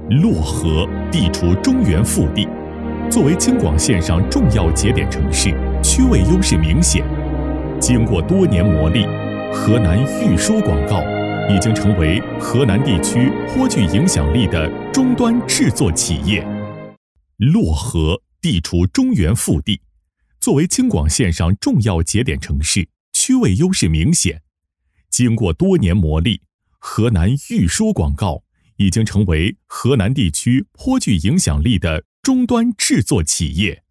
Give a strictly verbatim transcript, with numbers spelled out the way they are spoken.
漯河地处中原腹地，作为京广线上重要节点城市，区位优势明显。经过多年磨砺，河南预说广告已经成为河南地区颇具影响力的终端制作企业。漯河地处中原腹地，作为京广线上重要节点城市，区位优势明显。经过多年磨砺，河南预说广告已经成为河南地区颇具影响力的终端制作企业。